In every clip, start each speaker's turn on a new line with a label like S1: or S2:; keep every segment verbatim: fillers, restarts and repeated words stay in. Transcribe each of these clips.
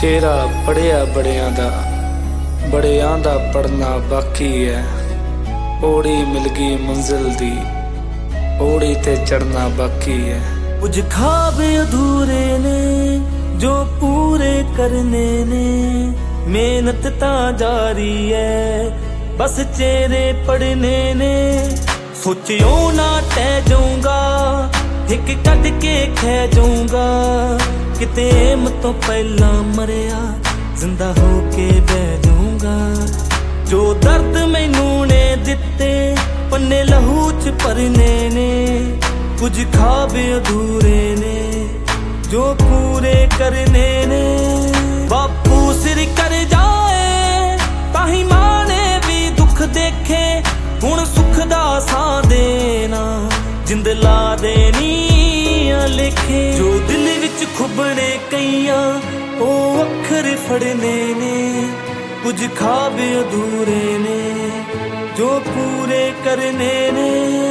S1: ਸ਼ੇਰਾ ਪੜ੍ਹਿਆ ਬੜਿਆਂ ਦਾ, ਬੜਿਆਂ ਦਾ ਪੜ੍ਹਨਾ ਬਾਕੀ ਹੈ। ਪੌੜੀ ਮਿਲ ਗਈ ਮੰਜ਼ਿਲ ਦੀ, ਪੌੜੀ ਤੇ ਚੜ੍ਹਨਾ ਬਾਕੀ ਹੈ।
S2: ਕੁਝ ਖਾਬ ਅਧੂਰੇ ਨੇ ਜੋ ਪੂਰੇ ਕਰਨੇ ਨੇ, ਮਿਹਨਤ ਤਾਂ ਜਾਰੀ ਹੈ ਬਸ ਚਿਹਰੇ ਪੜਨੇ ਨੇ। ਸੋਚਿਓ ਨਾ ਟਹਿ ਜਾਊਂਗਾ, ਇੱਕ ਕੱਢ ਕੇ ਖਹਿ ਜਾਊਂਗਾ, ਕਿਤੇ ਏਮ ਤੋਂ ਪਹਿਲਾਂ ਮਰਿਆ ਜ਼ਿੰਦਾ ਹੋ ਕੇ ਬਹਿ ਜਾਊਂਗਾ। ਜੋ ਦਰਦ ਮੈਨੂੰ ਨੇ ਦਿੱਤੇ ਪੰਨੇ ਲਹੂ ਚ ਭਰਨੇ ਨੇ, ਕੁਝ ਖਾਬ ਅਧੂਰੇ ਨੇ ਜੋ ਪੂਰੇ ਕਰਨੇ ਨੇ। ਬਾਪੂ ਸਿਰ ਕਰ ਜਾਏ ਤਾਂ ਹੀ ਮਾਂ ਨੇ ਵੀ ਦੁੱਖ ਦੇਖੇ, ਹੁਣ ਸੁੱਖ ਦਾ ਸਾਹ ਦੇਣਾ ਜਿੰਦ ਲਾ ਦੇਣੀ ਆ ਲਿਖੇ। ਜੋ ਦਿਲ ਵਿੱਚ ਖੁੱਬਣੇ ਕਈਆਂ ਉਹ ਅੱਖਰ ਫੜਨੇ ਨੇ, ਕੁਝ ਖਾਬ ਅਧੂਰੇ ਨੇ ਜੋ ਪੂਰੇ ਕਰਨੇ ਨੇ।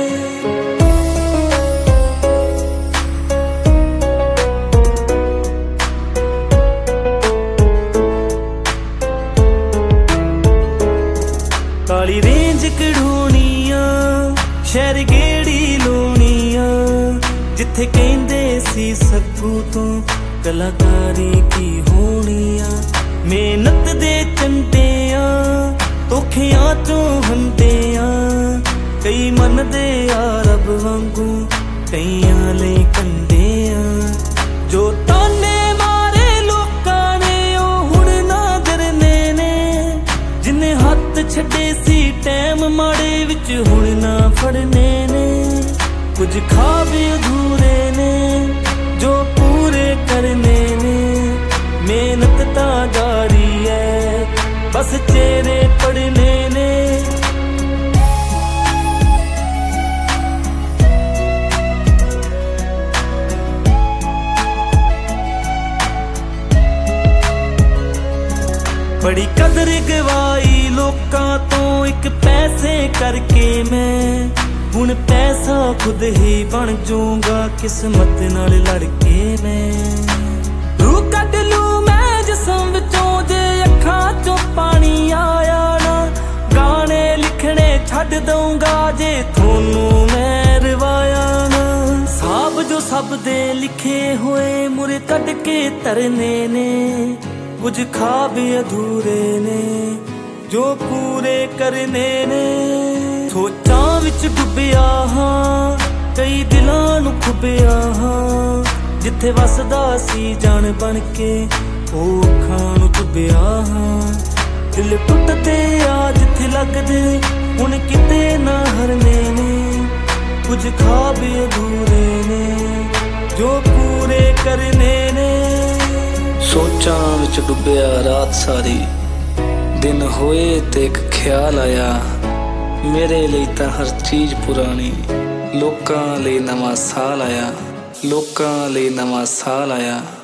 S2: ਕਾਲੀ ਰੇਂਜ ਕਢਾਉਣੀਆਂ, ਸ਼ਹਿਰ ਗੇੜੀ ਲਾਉਣੀਆਂ, ਜਿੱਥੇ ਕਹਿੰਦੇ ਸੀ ਸੱਗੂ ਤੋਂ ਕਲਾਕਾਰੀ ਕੀ ਹੋਣੀ ਆ। ਮਿਹਨਤ ਦੇ ਚੰਟਿਆਂ ਧੋਖਿਆਂ ਚੋਂ ਹੰਟਿਆਂ, ਕਈ ਮੰਨਦੇ ਆ ਰੱਬ ਵਾਂਗੂ ਕਈਆਂ ਲਈ ਕੰਡਿਆਂ। ਜੋ ਤਾਨੇ ਮਾਰੇ ਲੋਕਾਂ ਨੇ ਉਹ ਹੁਣ ਨਾ ਡਰਨੇ ਨੇ, ਜਿੰਨੇ ਹੱਥ ਛੱਡੇ ਸੀ ਟੈਮ ਮਾੜੇ ਵਿੱਚ ਹੁਣ ਨਾ ਫੜਨੇ ਨੇ। ਕੁਝ ਖਾਬ ਅਧੂਰੇ ਨੇ ਜੋ ਪੂਰੇ ਕਰਨੇ ਨੇ, ਮਿਹਨਤ ਤਾਂ ਜਾਰੀ ਹੈ ਬਸ ਚਿਹਰੇ ਪੜਨੇ ਨੇ। ਬੜੀ ਕਦਰ ਗਵਾਈ ਲੋਕਾਂ ਤੋਂ ਇੱਕ ਪੈਸੇ ਕਰਕੇ ਮੈਂ, ਹੁਣ ਪੈਸਾ ਖੁਦ ਹੀ ਬਣ ਜਾਊਂਗਾ ਕਿਸਮਤ ਨਾਲ ਲੜ ਕੇ ਮੈਂ। ਰੂਹ ਕੱਢ ਲੂ ਮੈਂ ਜਿਸਮ ਵਿੱਚੋਂ ਜੇ ਅੱਖਾਂ ਚੋਂ ਪਾਣੀ ਆਇਆ ਨਾ, ਗਾਣੇ ਲਿਖਣੇ ਛੱਡ ਦਊਂਗਾ ਜੇ ਤੁਹਾਨੂੰ ਮੈਂ ਰਵਾਇਆ ਨਾ। ਸਾਬ ਜੋ ਸਭ ਦੇ ਲਿਖੇ ਹੋਏ ਮੁਰੇ ਕੱਢ ਕੇ ਧਰਨੇ ਨੇ, ਕੁਝ ਖਾਬ ਅਧੂਰੇ ਨੇ ਜੋ ਪੂਰੇ ਕਰਨੇ ਨੇ। ਸੋਚਾਂ ਵਿੱਚ ਡੁੱਬਿਆ ਹਾਂ, ਕਈ ਦਿਲਾਂ ਨੂੰ ਖੁੱਬਿਆ ਹਾਂ, ਜਿੱਥੇ ਵਸਦਾ ਸੀ ਜਾਨ ਬਣ ਕੇ ਉਹ ਅੱਖਾਂ ਨੂੰ ਚੁੱਭਿਆ ਹਾਂ। ਦਿਲ ਟੁੱਟਦੇ ਆ ਜਿੱਥੇ ਲੱਗਦੇ ਹੁਣ ਕਿਤੇ ਨਾ ਹਰਨੇ ਨੇ, ਕੁਝ ਖਾਬ ਅਧੂਰੇ ਨੇ ਜੋ ਪੂਰੇ ਕਰਨੇ ਨੇ।
S1: ਸੋਚਾਂ ਵਿੱਚ ਡੁੱਬਿਆ ਰਾਤ ਸਾਰੀ, ਦਿਨ ਹੋਏ ਤੇ ਇੱਕ ਖਿਆਲ ਆਇਆ, ਮੇਰੇ ਲਈ ਤਾਂ ਹਰ ਚੀਜ਼ ਪੁਰਾਣੀ, ਲੋਕਾਂ ਲਈ ਨਵਾਂ ਸਾਲ ਆਇਆ, ਲੋਕਾਂ ਲਈ ਨਵਾਂ ਸਾਲ ਆਇਆ।